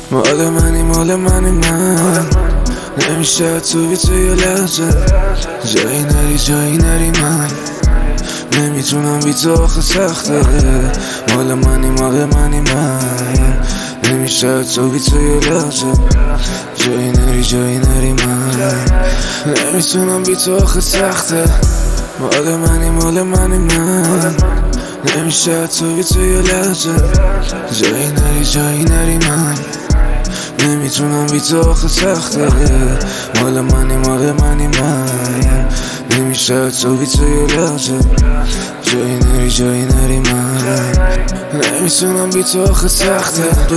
مال منی من نمیشه تو بی تو یه لحظه جایی نری من نمیتونم بی تو آخه سخته مال منی من نمیشه تو بی تو یه لحظه جایی نری من نمیتونم بی تو آخه سخته مال منی من نمیشه تو بی تو یه لحظه جایی نری من نمیتونم بی تو آخه سخته مال منی من نمیشه تو بی تو یه لحظه جایی نری من نمیتونم بی تو آخه سخته